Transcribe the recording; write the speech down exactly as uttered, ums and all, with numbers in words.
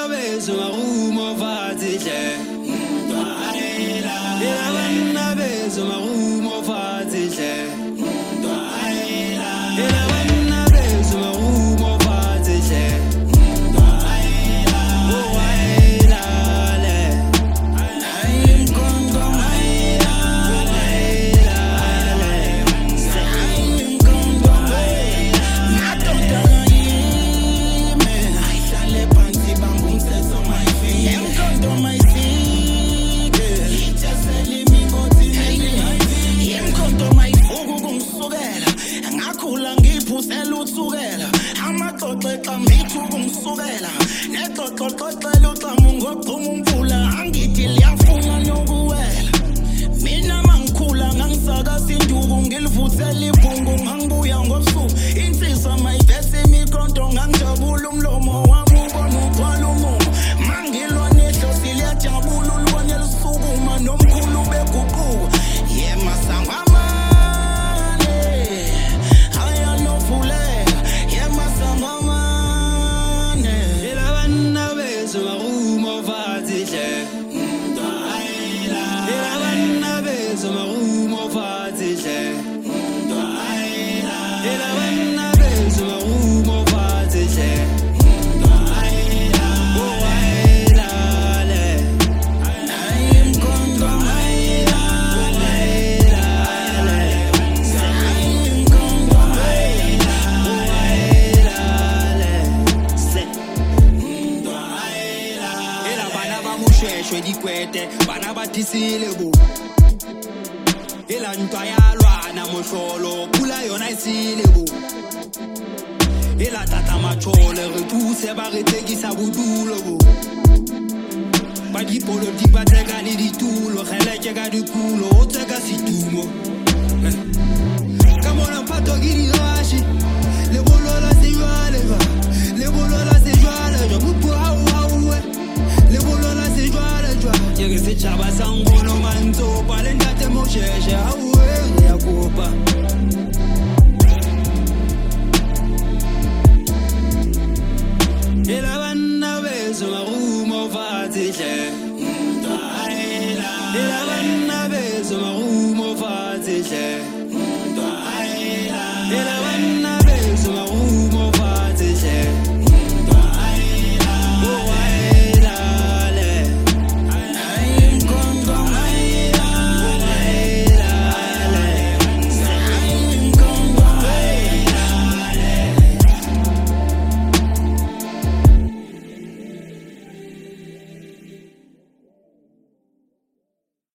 banna beso marumo fatile Dwaela Ela banna beso marumo fatile Dwaela Ela banna beso marumo fatile Dwaela Dwaela le Ay kondo maela Dwaela le Ay kondo maela Nato dai me Ay sale pansi bambum se so my feet Em kondo my feet Icha seli mi goti me Em kondo my fugu kumsukela Ngakhula ngiphusela uthukela Amaxoxe xa mithu kumsukela Nexoxoxoxela uxamu ngoxhuma umfula Angithi liyafuna nokuwela Mina mangikhula ngangisakasa induku ngilivuthela ibhungu ngangibuya ngobusuku Insizwa mayivese imikronto ngangijabula umlomo wami ubona uthwala umumo Mangilwa nehlosi liyajabula ulwane lusukuma nomkhulu beguquka Ye masangwamane Aya novulela Ye masangwamane Ela banna beso marumo fatile Dwaela Ela banna beso marumo fatile Dwaela Ela banna beso marumo fatile Dwaela Dwaela le Ay kondo maela Dwaela le Ay kondo maela Dwaela le Dwaela Ela bana ba moshweshwe dikwete bana ba tisile bo Ela ntwa ya lwana mohlolo pula yona isile bo Ela tata machole re thuse ba re tekisa bodulo bo Ba dipolotiki ba tseka le ditulo geleke ka dikulo o tseka situmo Eh. Ka mona mphato ke dirashi le bolola se jwale ba le bolola se jwale jwa mupu hau hauwe le bolola se jwale jwa ke re setjhaba sa ngono mantsopa le ntate mosheshe hauwe ya kopa Ela banna beso marumo fatile Dwaela Ela banna beso marumo fatile